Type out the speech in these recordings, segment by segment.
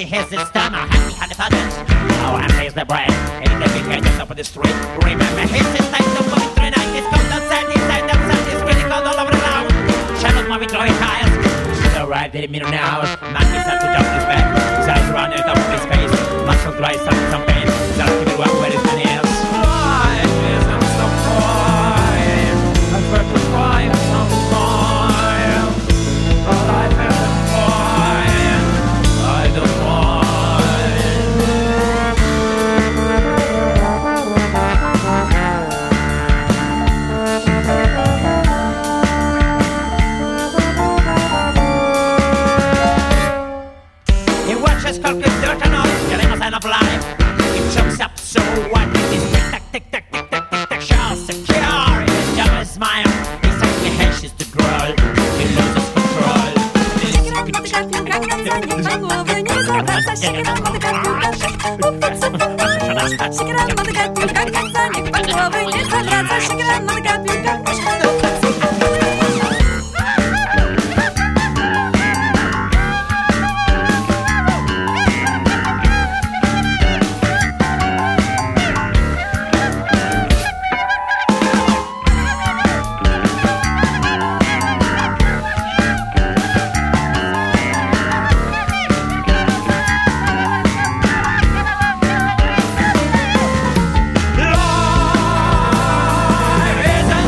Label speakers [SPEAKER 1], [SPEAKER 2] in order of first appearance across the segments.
[SPEAKER 1] he has his stomach, he had a patent. Oh, and here's the brain. And in the big head just up on the street. Remember, he's his night, the movie 3 night. It's cold outside, inside, outside, it's pretty cold all over the town. Shadows moving through his eyes. She's arrived in a minute now. Man, he's up to jump his back. His eyes around the top of his face. Muscle dry, some pain. He's out to be where his money is. Life isn't so fine. I've heard to find some time. But life isn't fine. I don't mind. He watches Culkin's dirt and all, getting a sign of life. He jumps up so what? He's tick-tack, tick-tack, tick-tack, tick-tack, shall secure. His young smile, he's suddenly anxious to grow. He loses control. Life isn't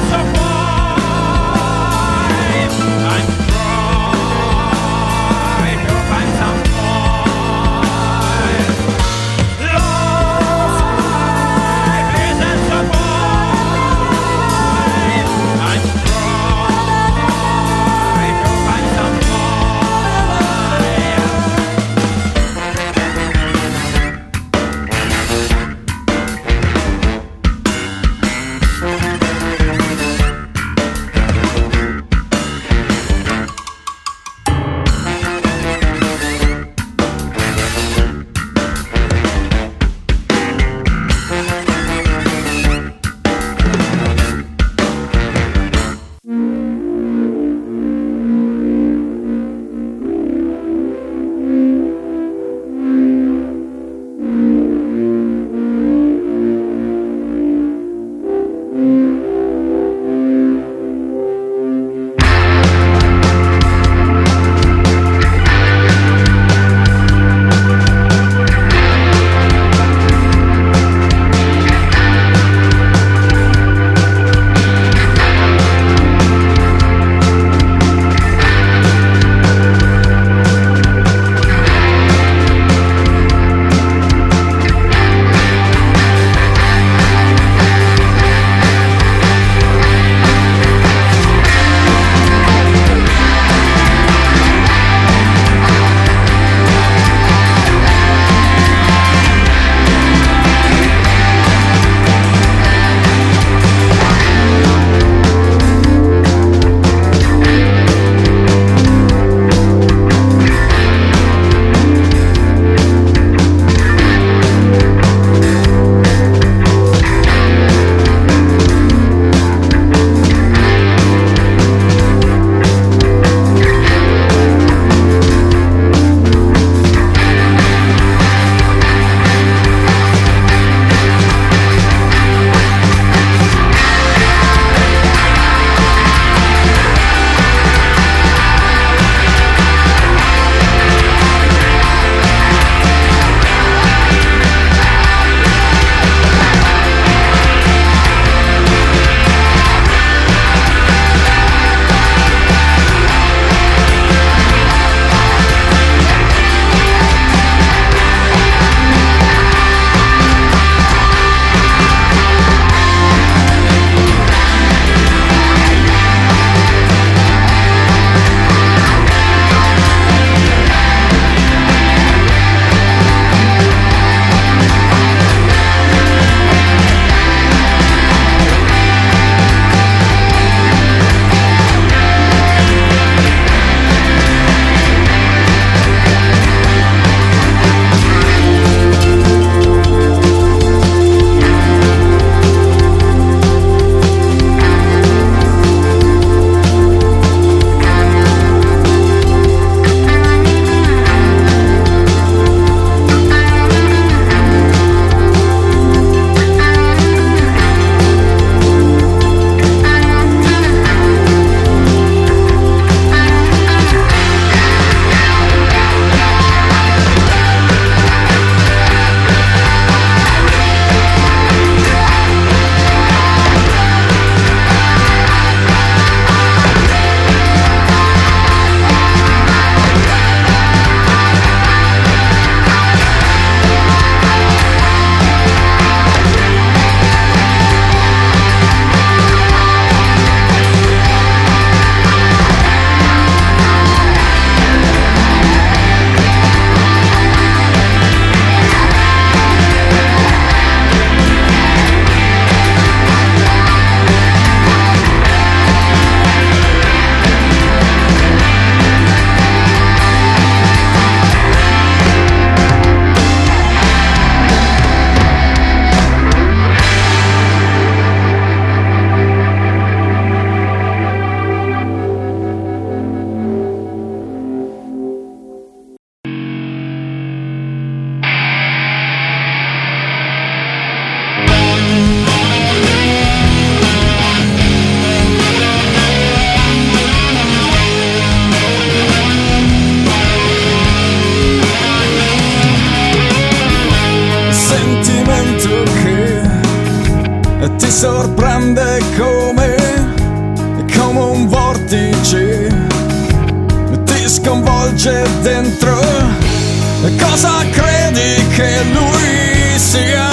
[SPEAKER 2] e ti sorprende come un vortice, ti sconvolge dentro. Cosa credi che lui sia?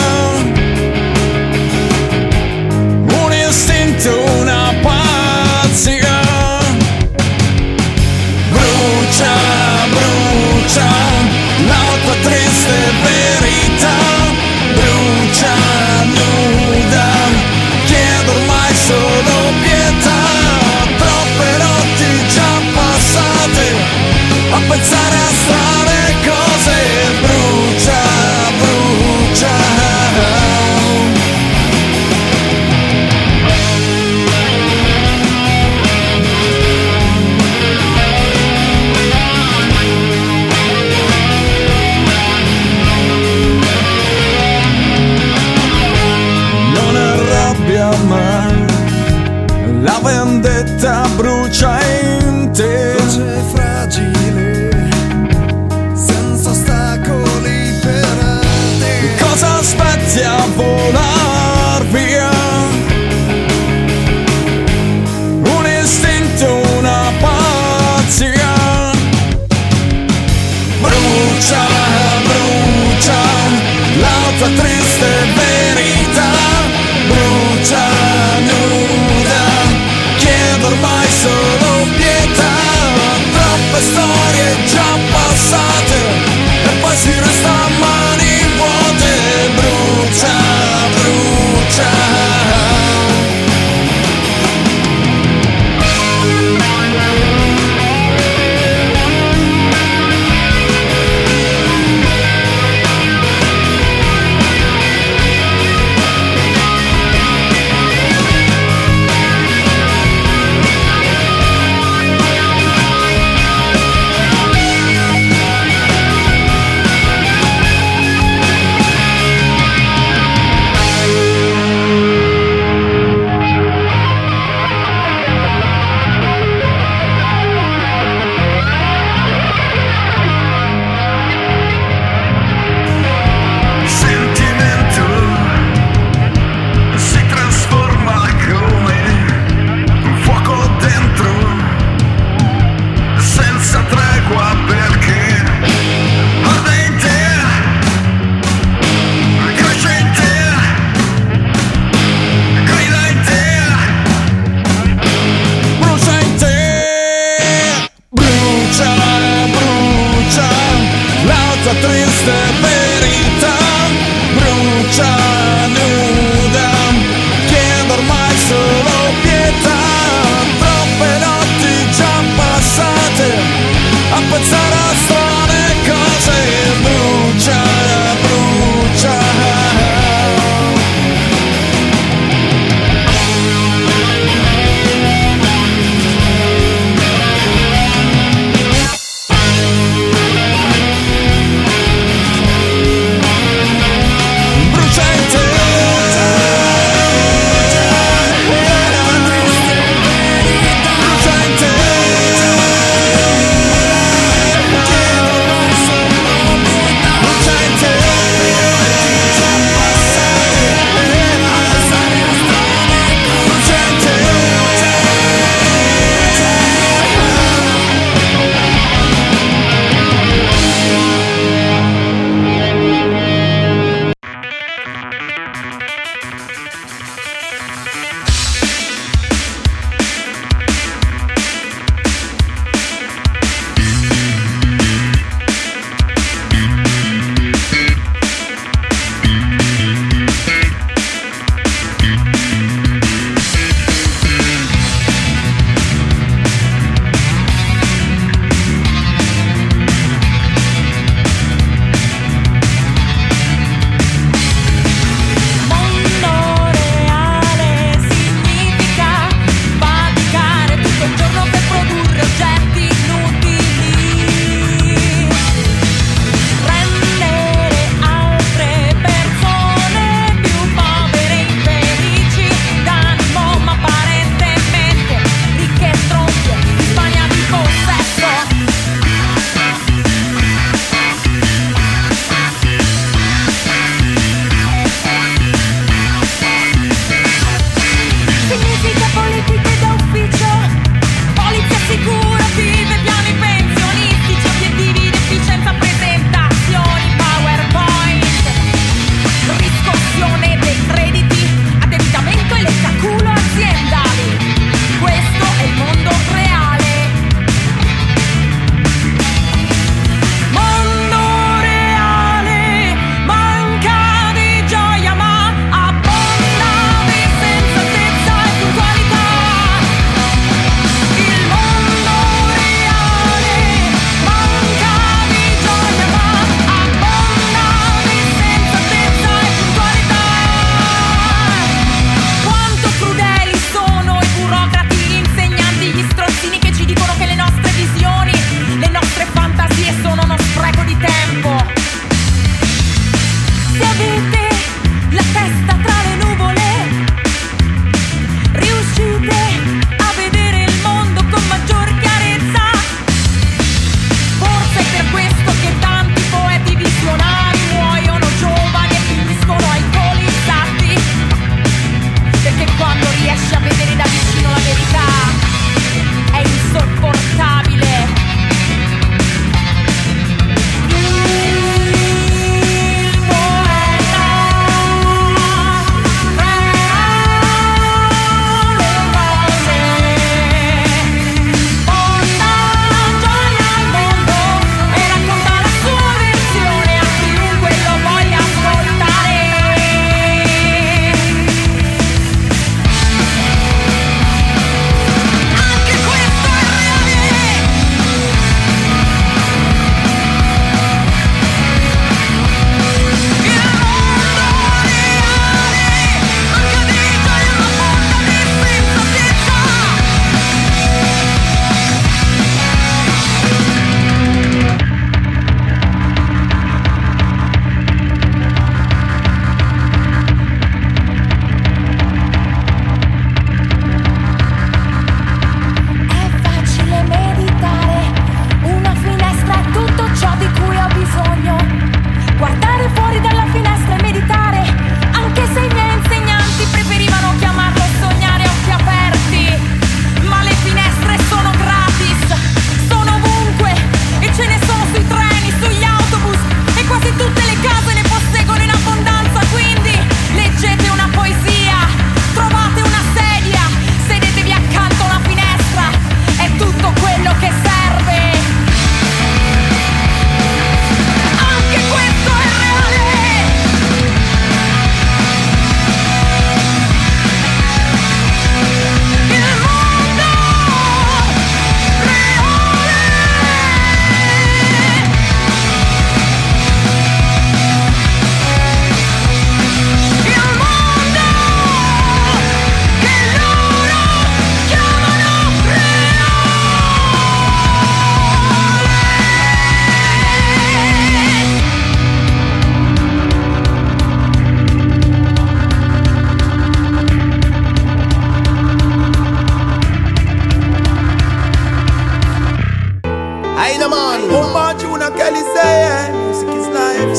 [SPEAKER 2] Un istinto, una pazzia. Brucia, brucia la tua triste verità. Brucia, nuda, chiedo ormai solo pietà. Troppe notti già passate a pensare a strane cose. Brucia, brucia. Non arrabbia mai, la vendetta brucia in te.
[SPEAKER 3] Voce fragile, senza ostacoli per te.
[SPEAKER 2] Cosa aspetti a volar via? Un istinto, una pazzia. Brucia, brucia la tua triste verità. Brucia, nuda, chiedo ormai solo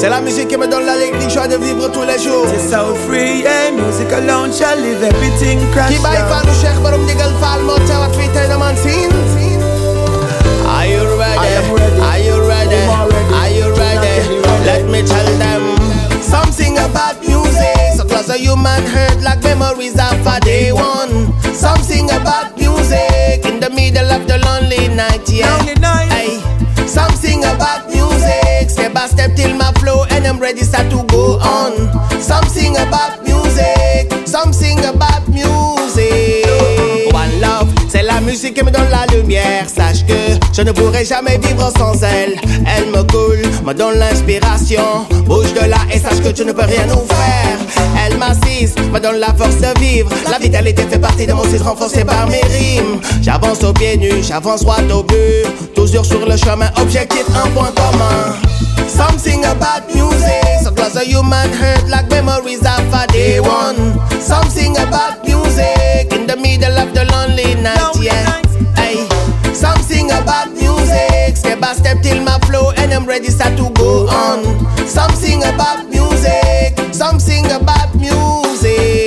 [SPEAKER 3] C'est la musique qui me donne l'alégrie, joie de vivre tous les jours.
[SPEAKER 4] C'est so free, yeah, music alone shall live everything crash
[SPEAKER 3] down. Qui baille pas nous cher, but digal fall, motel what we tell them on scene. Are you ready? Are you ready? Are you ready? Let me tell them something about music. So close a human hurt like memories of a day one. Something about music in the middle of the lonely night, yeah. Ay, something about music. Step by step till my flow and I'm ready start to go on. Something about music. Something about music. One love, c'est la musique qui me donne la lumière. Sache que je ne pourrai jamais vivre sans elle. Elle me coule, me donne l'inspiration. Bouge de là et sache que tu ne peux rien nous faire. Elle m'assiste, me donne la force de vivre. La vitalité fait partie de mon site renforcé par mes rimes. J'avance aux pieds nus, j'avance droit au but. Toujours sur le chemin, objectif, un point commun. Something about music, so close a human hurt like memories of a day one. Something about music in the middle of the lonely night, yeah. Ay, something about music, step by step till my flow and I'm ready start to go on. Something about music, something about music.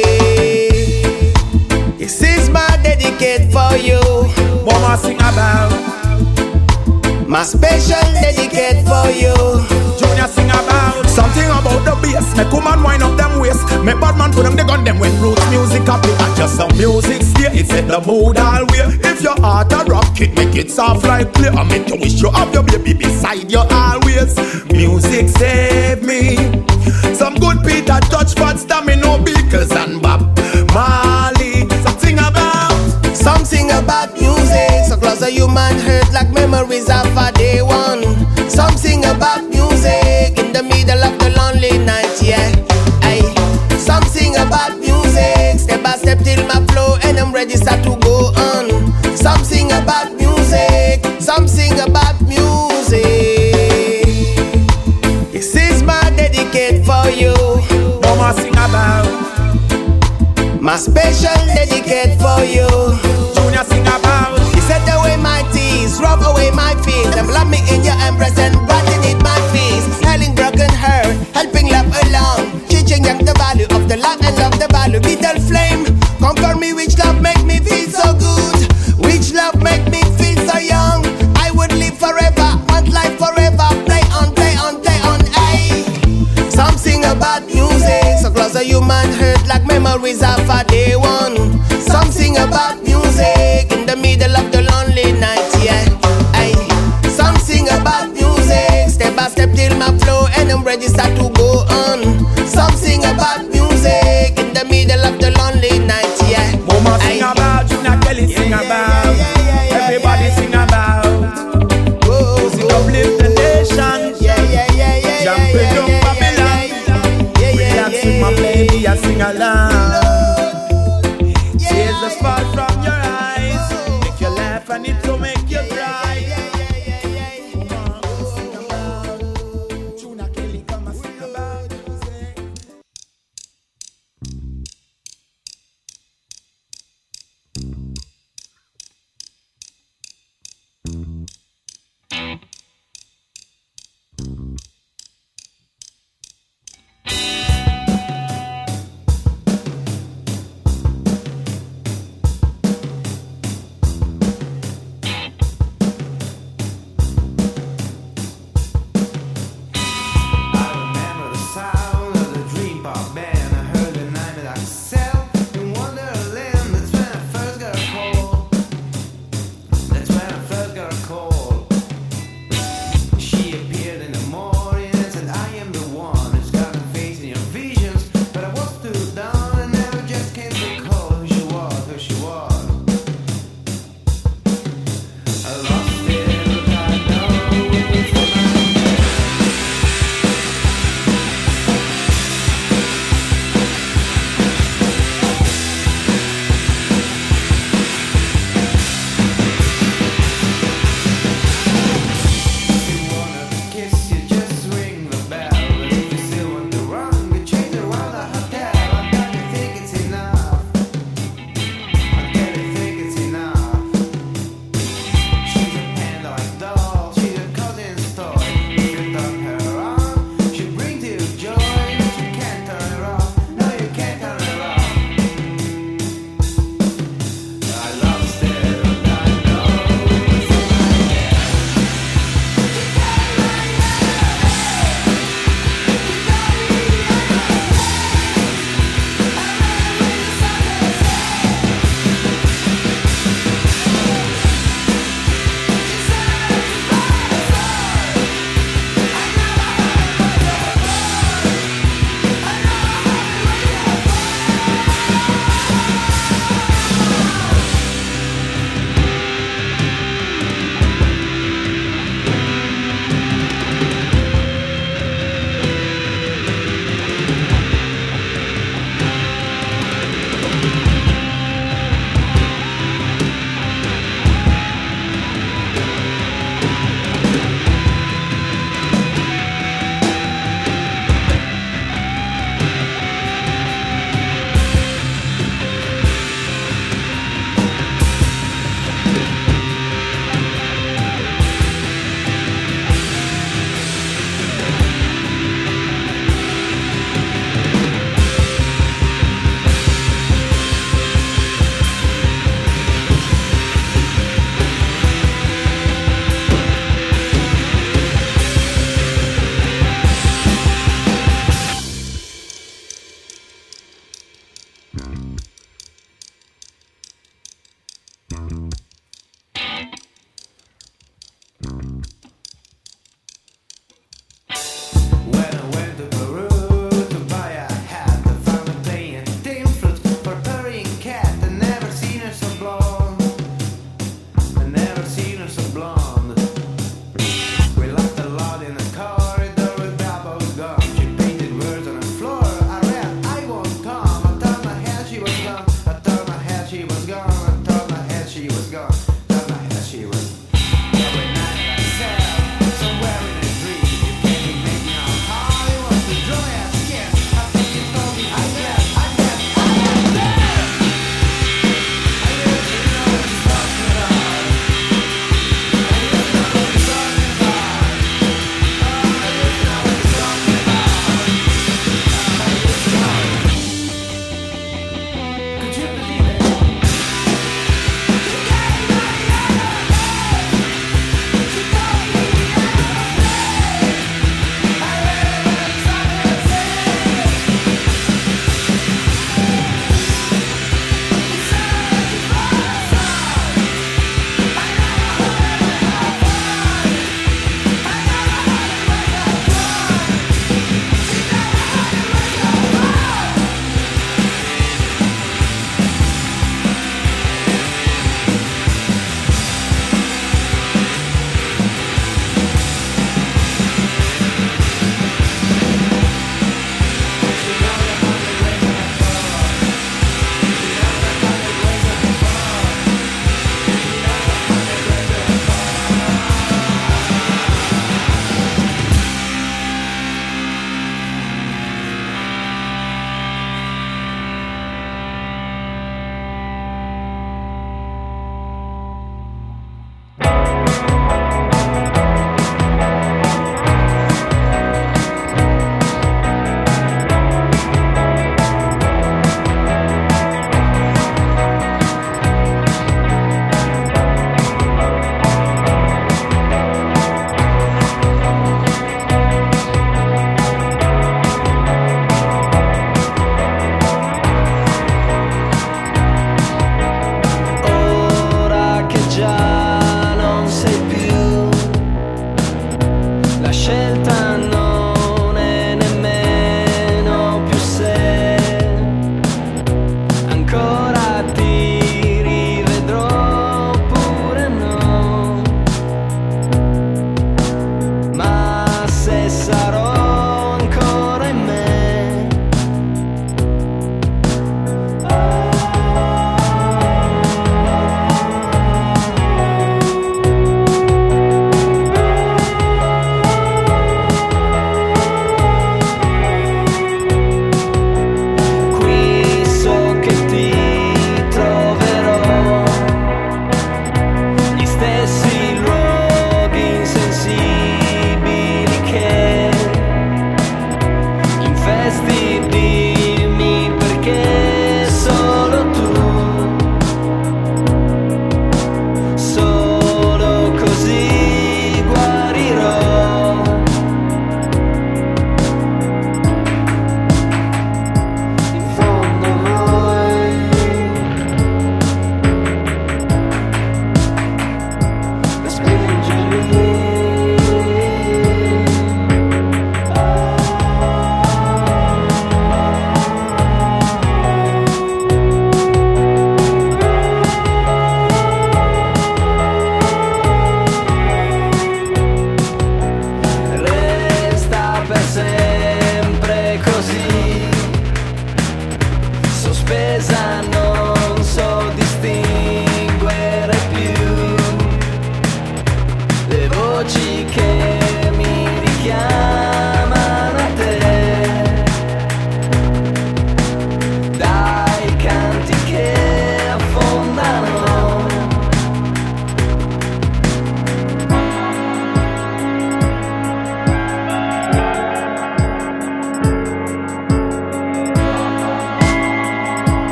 [SPEAKER 3] This is my dedicate for you.
[SPEAKER 4] What I sing about?
[SPEAKER 3] My special dedicate for you.
[SPEAKER 4] Junior sing about something about the bass. Make woman wind up them waist. Make bad man put them the gun them when roots music up. Not just some music stay, it set the mood all way. If your heart a rock it, make it soft like play. I meant to wish you have your baby beside you always. Music save me. Some good Peter touch but Stamino Beakles and Bob Marley.
[SPEAKER 3] Something about music, so close a human hurt like memories of a day one. Something about music in the middle of the lonely night, yeah. Ay, something about music, step by step till my flow and I'm ready start to go on. Something about music, something about music. This is my dedicate for you.
[SPEAKER 4] Mama sing about
[SPEAKER 3] my special dedicate for you.
[SPEAKER 4] Junior sing about
[SPEAKER 3] you set away my tears, rub away my fears, and love me in your embrace and brighten my face. Healing broken heart, helping love along, teaching young the value of the love and love the value. Little flame, comfort me which love make me feel so good, which love make me feel so young. I would live forever, want life forever, play on, play on, play on, ay. Something about music, so close a human hurt like memories of a day one. Something about music in the middle of the lonely night, yeah. Ay, something about music, step by step till my flow and I'm ready start to go on. Something about music in the middle of the lonely night, yeah.
[SPEAKER 4] Mama sing about, Junior Kelly sing about, everybody sing about. Music uplift the nation, jumping down Babylon. Relax with my baby and sing along. Tears just fall from
[SPEAKER 3] she was gone. I thought my head she was gone. Thought my head she was. Every night I said, somewhere in a dream, you came and made me on how you want to draw your skin. I think you told me I guess. I used to know what you're talking about. I used to know what you're talking about. I used to know what you're talking about. I used to know. Could you believe it?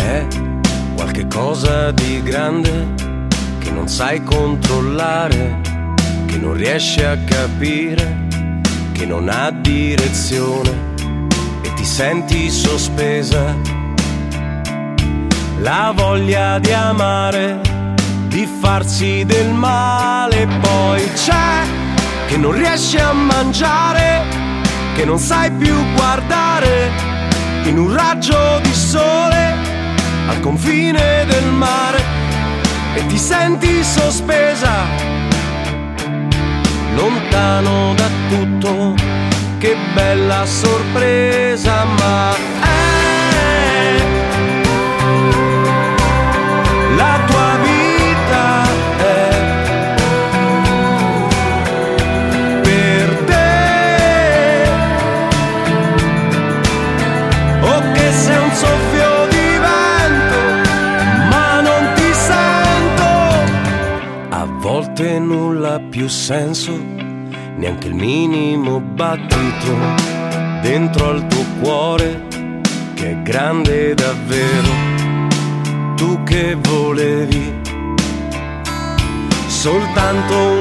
[SPEAKER 5] è qualche cosa di grande che non sai controllare, che non riesci a capire, che non ha direzione e ti senti sospesa. La voglia di amare, di farsi del male, poi c'è che non riesci a mangiare, che non sai più guardare in un raggio di sole al confine del mare e ti senti sospesa, lontano da tutto, che bella sorpresa, ma è la tua vita, è per te, o che sei un soffio di vento, ma non ti sento. A volte nulla ha più senso, neanche il minimo battito dentro al tuo cuore, che è grande davvero. Tu che volevi soltanto un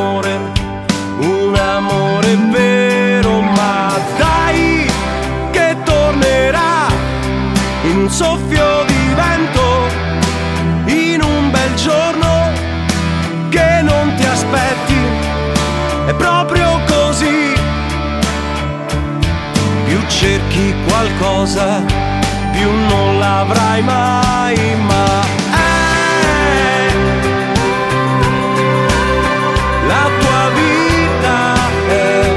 [SPEAKER 5] amore vero, ma dai che tornerà in un soffio di vento, in un bel giorno che non ti aspetti, è proprio così. Più cerchi qualcosa, più non l'avrai mai, ma è la tua vita, è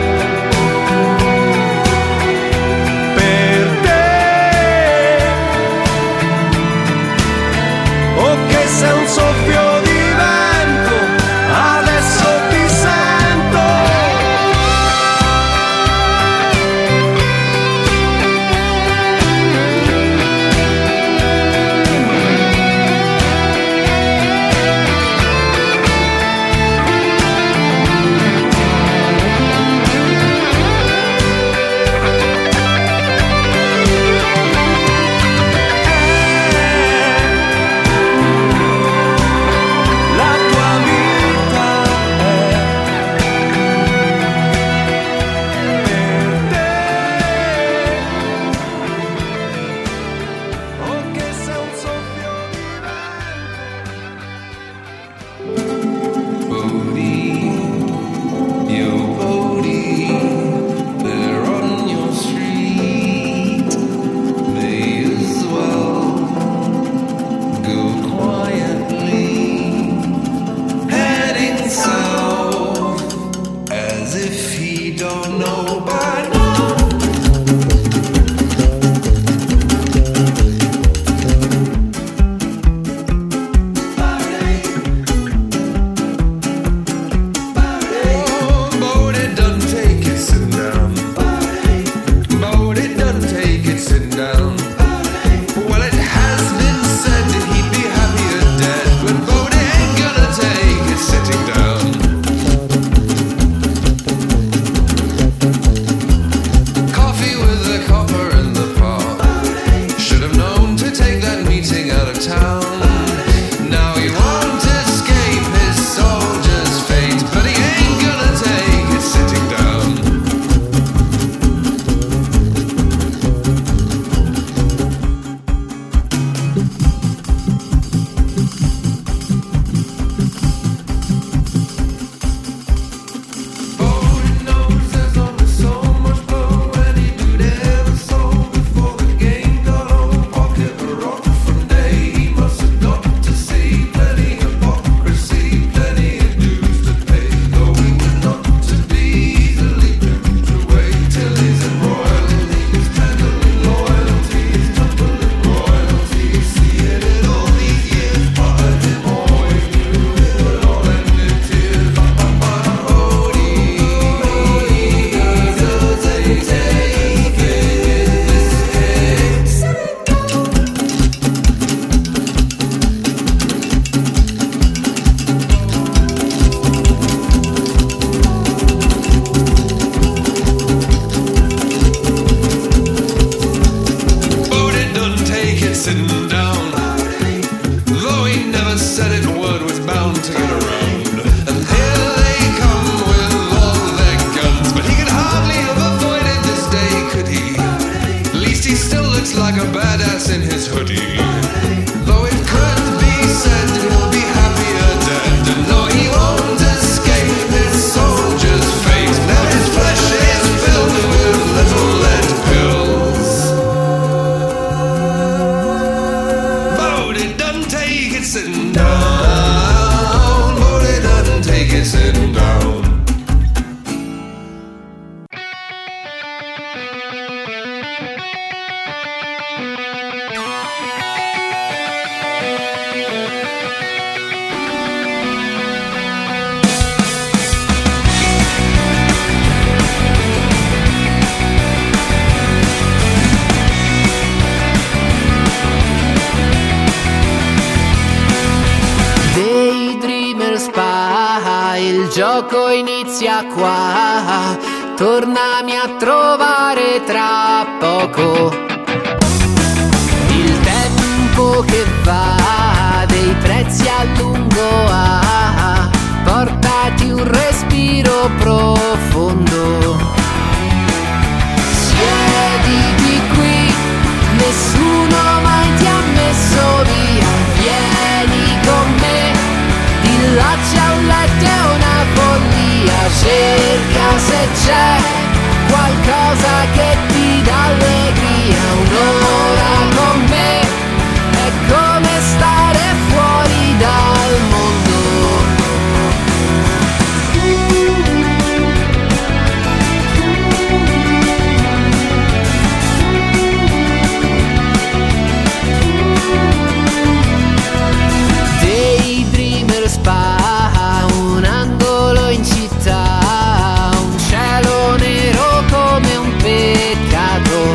[SPEAKER 5] per te, o che sei un soffio di vento, adesso ti sento.
[SPEAKER 6] it sitting down. But it doesn't take it sitting down.
[SPEAKER 7] Il gioco inizia qua, tornami a trovare tra poco. Il tempo che va, dei prezzi a lungo ha, portati un respiro profondo. Siediti qui, nessuno mai ti ha messo via, vieni con me. Là c'è un letto e una follia, cerca se c'è qualcosa che ti dà allegria. Un'ora con me è come stare fuori dal mondo. Un angolo in città, un cielo nero come un peccato.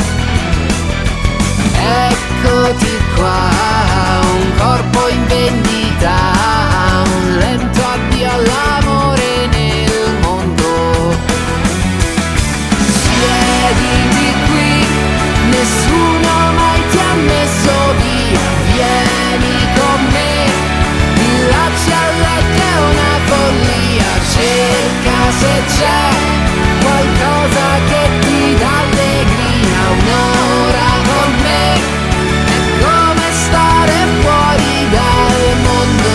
[SPEAKER 7] Eccoti qua, un corpo in vendita, un lento addio all'amore nel mondo. Siediti qui, nessuno mai ti ha messo via, vieni con me. Là c'è il letto e una follia, cerca se c'è qualcosa che ti dà allegria. Un'ora con me è come stare fuori dal mondo.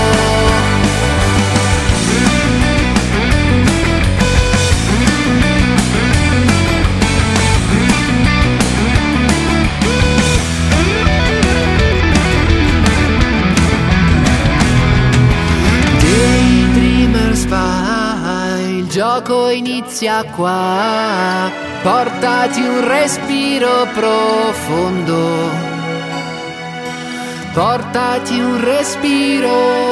[SPEAKER 7] Il gioco inizia qua, portati un respiro profondo, portati un respiro.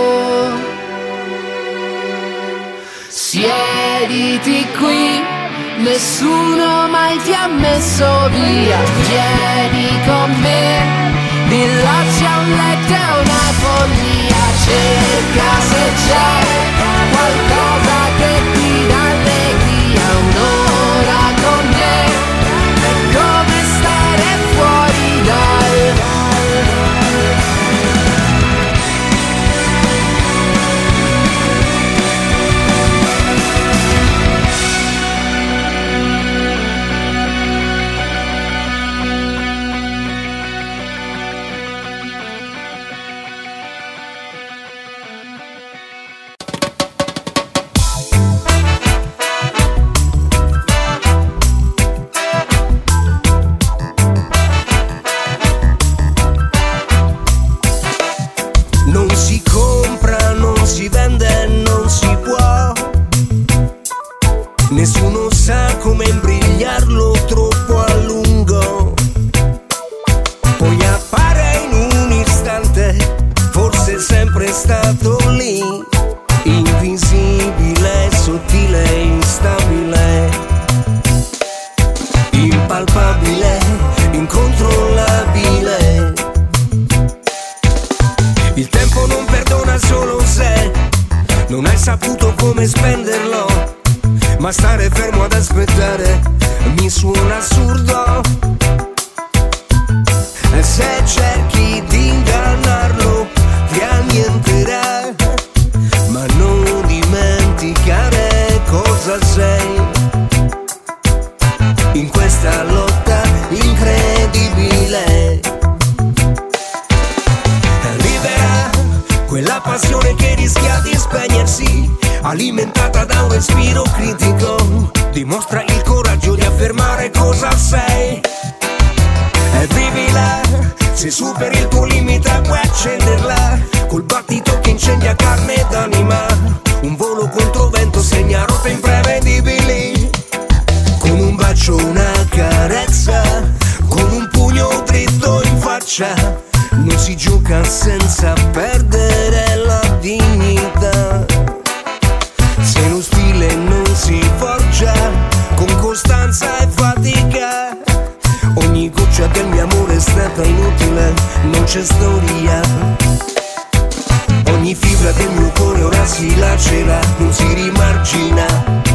[SPEAKER 7] Siediti qui, nessuno mai ti ha messo via, vieni con me. Di là c'è un letto e una follia, cerca se c'è qualcosa che ti dà allegria. Un'ora con me è come stare fuori dal.
[SPEAKER 8] Nessuno sa come imbrigliarlo troppo a lungo. Poi appare in un istante, forse è sempre stato lì, invisibile, sottile, instabile, impalpabile, incontrollabile. Il tempo non perdona solo se non hai saputo come spenderlo. Ma stare fermo ad aspettare mi suona assurdo. E se cerchi di ingannarlo ti annienterà. Ma non dimenticare cosa sei in questa lotta incredibile. Libera quella passione che rischia di spegnersi, alimentata da un respiro critico. Dimostra il coraggio di affermare cosa sei e vivila se superi il tuo limite puoi accenderla, col battito che incendia carne d'anima, un volo contro vento segna rotte imprevedibili, con un bacio una carezza, con un pugno dritto in faccia, non si gioca senza perdere la dignità, se lo stile non si forgia con costanza e fatica, ogni goccia del mio amore è stata inutile, non c'è storia, ogni fibra del mio cuore ora si lacera, non si rimargina,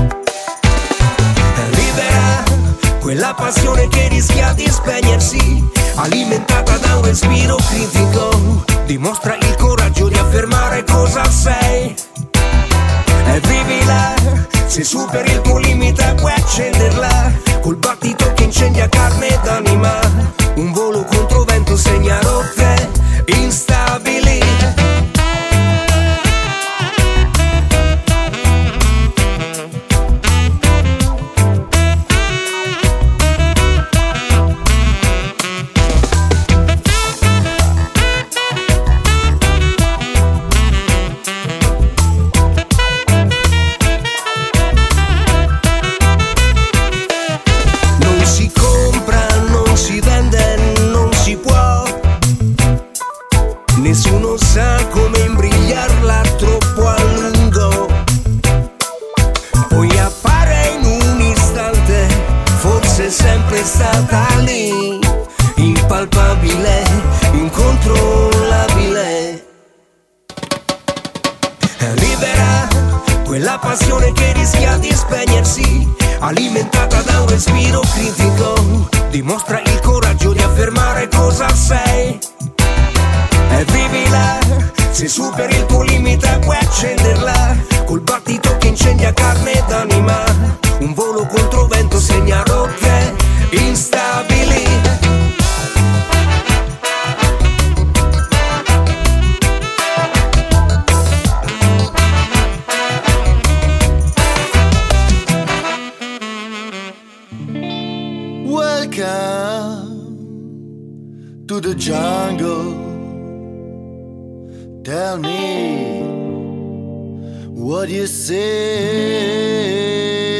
[SPEAKER 8] libera quella passione che rischia di spegnersi, alimentata da un respiro critico, dimostra il coraggio di affermare cosa sei e vivila, se superi il tuo limite puoi accenderla, col battito che incendia carne d'anima, un volo contro vento segna rotte instabili. Nessuno sa come imbrigliarla troppo a lungo, poi appare in un istante, forse è sempre stata lì, impalpabile, incontrollabile, libera quella passione che rischia di spegnersi, alimentata da un respiro critico, dimostra il coraggio di affermare cosa sei e vivila, se superi il tuo limite puoi accenderla, col battito che incendia carne d'anima, un volo contro vento segna rotte instabili.
[SPEAKER 9] Welcome to the jungle. Tell me what you say.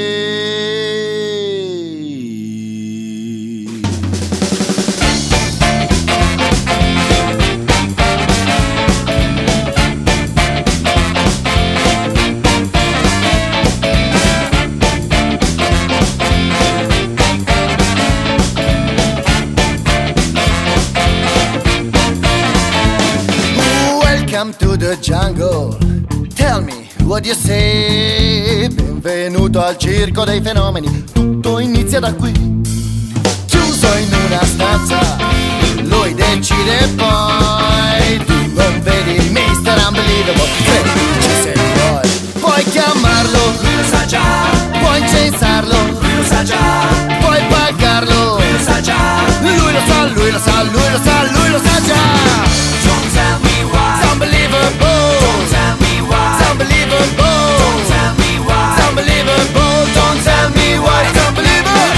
[SPEAKER 9] Welcome to the jungle, tell me what you say. Benvenuto al circo dei fenomeni, tutto inizia da qui. Chiuso in una stanza, lui decide poi. Tu non vedi il Mr. Unbelievable, credici se vuoi. Puoi chiamarlo, lui lo sa già. Puoi incensarlo, lui lo sa già. Puoi pagarlo, lui lo sa già. Lui lo sa, lui lo sa, lui lo sa, lui lo sa già. Don't tell me why. It's unbelievable. Don't tell me why. It's unbelievable. Don't tell me why. It's unbelievable. Don't tell me why. It's unbelievable.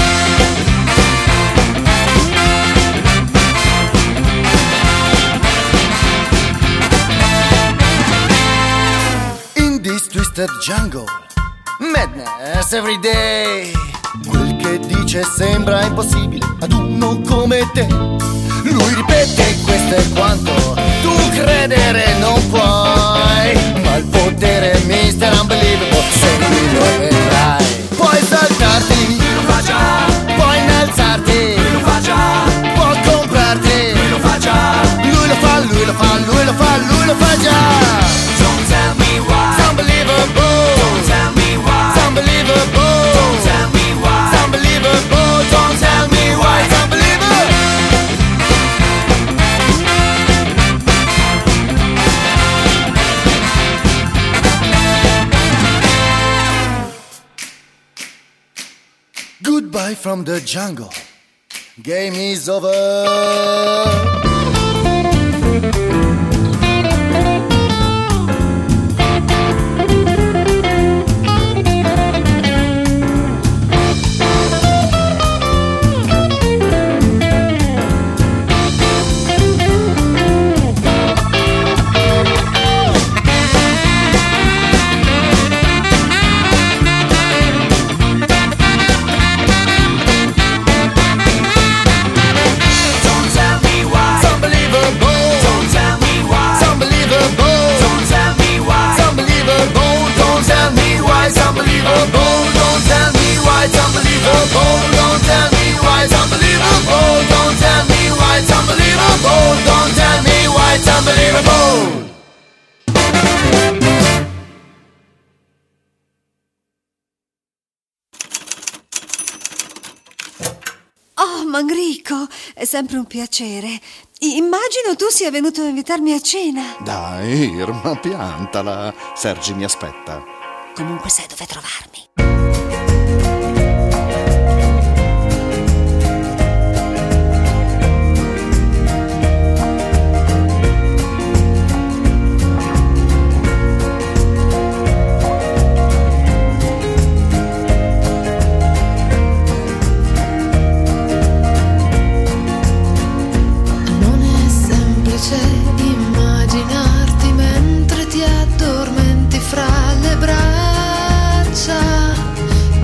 [SPEAKER 9] In this twisted jungle, madness every day. Quel che dice sembra impossibile ad uno come te. Lui ripete questo è quanto tu credere non puoi, ma il potere è Mr. Unbelievable, seguilo e vedrai. Puoi saltarti, lui lo fa già. Puoi innalzarti, lui lo fa già. Può comprarti, lui lo fa già. Lui lo fa, lui lo fa, lui lo fa, lui lo fa già. Don't tell me why. It's unbelievable. Don't tell me why. It's unbelievable. Don't tell me why. It's unbelievable. Don't tell me why. It's unbelievable. Goodbye from the jungle. Game is over.
[SPEAKER 10] Manrico, è sempre un piacere. Immagino tu sia venuto a invitarmi a cena.
[SPEAKER 11] Dai, Irma, piantala. Sergi mi aspetta.
[SPEAKER 10] Comunque sai dove trovarmi.
[SPEAKER 7] Immaginarti mentre ti addormenti fra le braccia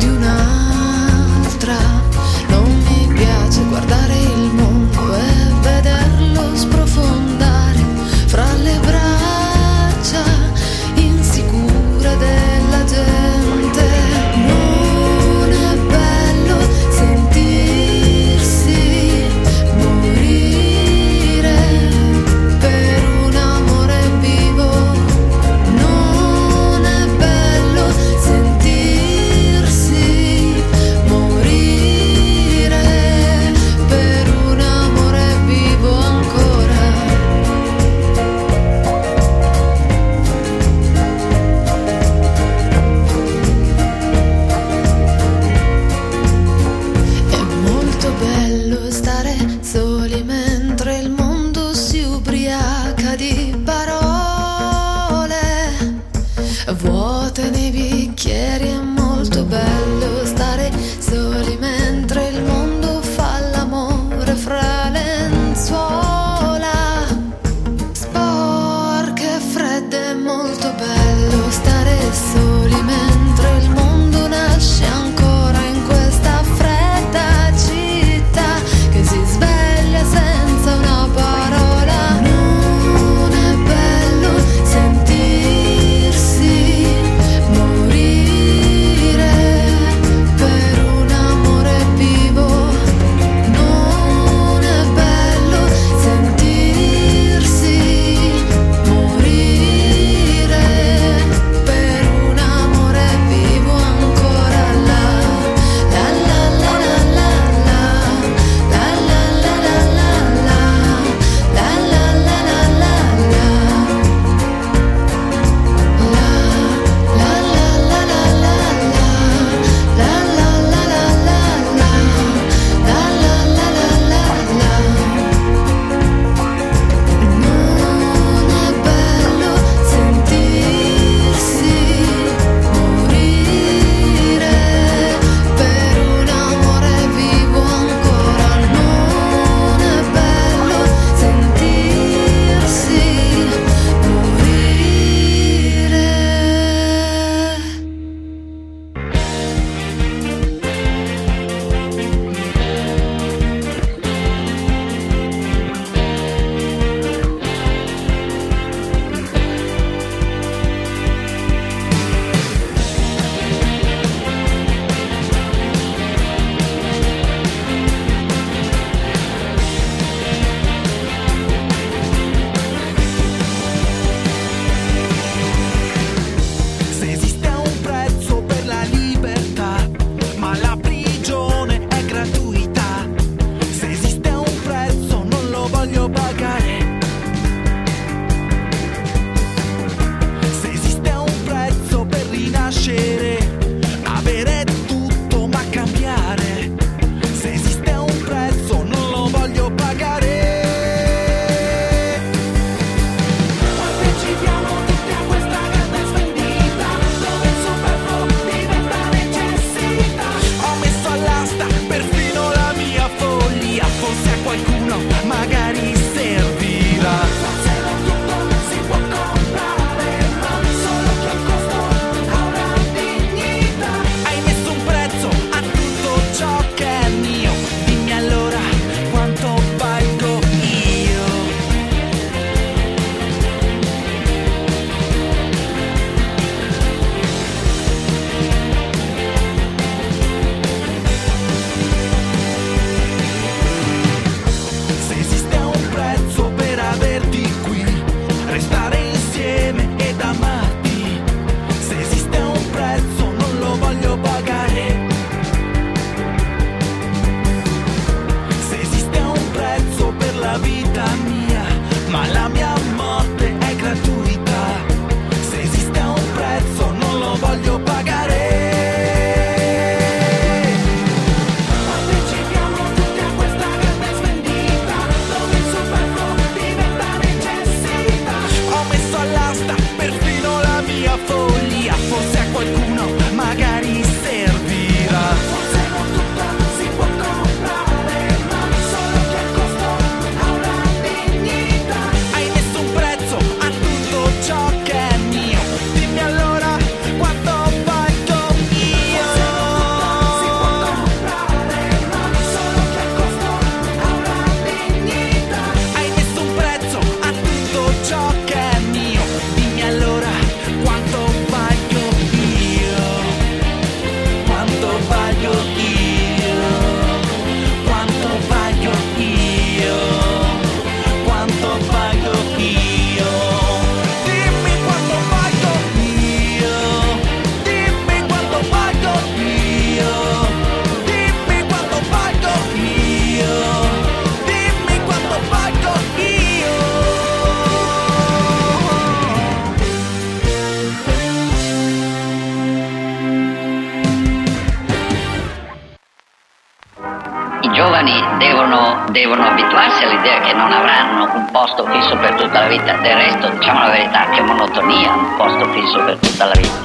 [SPEAKER 12] devono abituarsi all'idea che non avranno un posto fisso per tutta la vita. Del resto, diciamo la verità, che monotonia, un posto fisso per tutta la vita.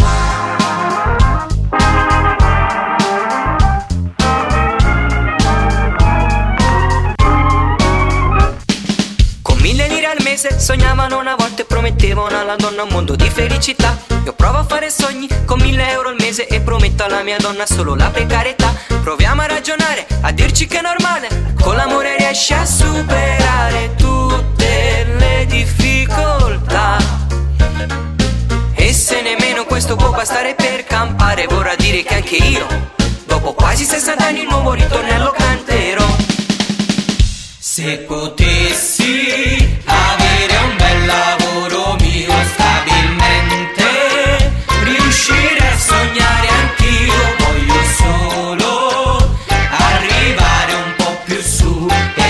[SPEAKER 13] Sognavano una volta e promettevano alla donna un mondo di felicità. Io provo a fare sogni con 1.000 euro al mese e prometto alla mia donna solo la precarietà. Proviamo a ragionare, a dirci che è normale. Con l'amore riesci a superare tutte le difficoltà. E se nemmeno questo può bastare per campare, vorrà dire che anche io, dopo quasi 60 anni, il nuovo ritornello canterò. Se potessi avere un bel lavoro mio stabilmente, riuscire a sognare anch'io, voglio solo arrivare un po' più su e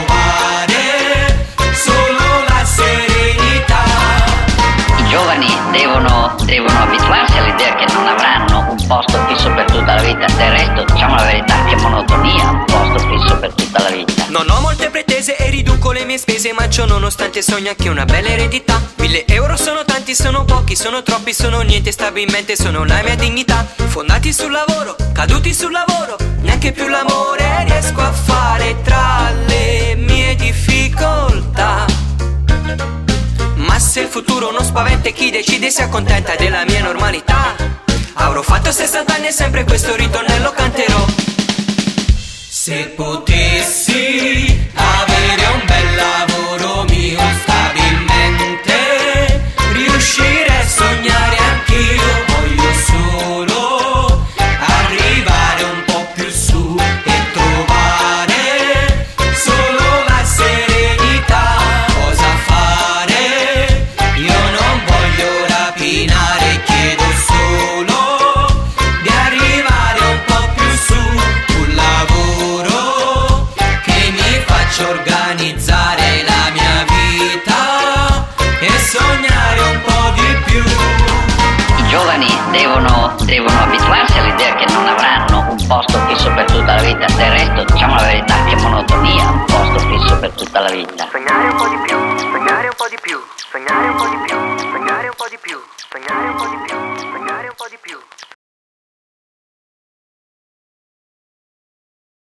[SPEAKER 13] trovare solo la serenità.
[SPEAKER 12] I giovani devono abituarsi all'idea che non avranno un posto fisso per tutta la vita. Del resto, diciamo la verità, che monotonia, un posto fisso per tutta la vita.
[SPEAKER 13] Non ho molte pretese e riduco le mie spese, ma ciò nonostante sogno anche una bella eredità. 1.000 euro sono tanti, sono pochi, sono troppi, sono niente, stabilmente sono la mia dignità. Fondati sul lavoro, caduti sul lavoro, neanche più l'amore riesco a fare tra le mie difficoltà. Ma se il futuro non spaventa e chi decide si accontenta della mia normalità, avrò fatto 60 anni e sempre questo ritornello canterò. Se potessi avere un bel lavoro mio stabilmente, riuscire a sognare anch'io, voglio solo arrivare un po' più su e trovare solo la serenità. Cosa fare? Io non voglio rapinare, chiedo solo di arrivare un po' più su. Un lavoro che mi faccia organizzare la mia vita e sognare un po' di più.
[SPEAKER 12] I giovani devono abituarsi all'idea che non avranno un posto fisso per tutta la vita. Del resto, diciamo la verità, che monotonia, un posto fisso per tutta la vita.
[SPEAKER 13] Sognare un po' di più, sognare un po' di più, sognare un po' di più, sognare un po' di più, sognare un po' di più.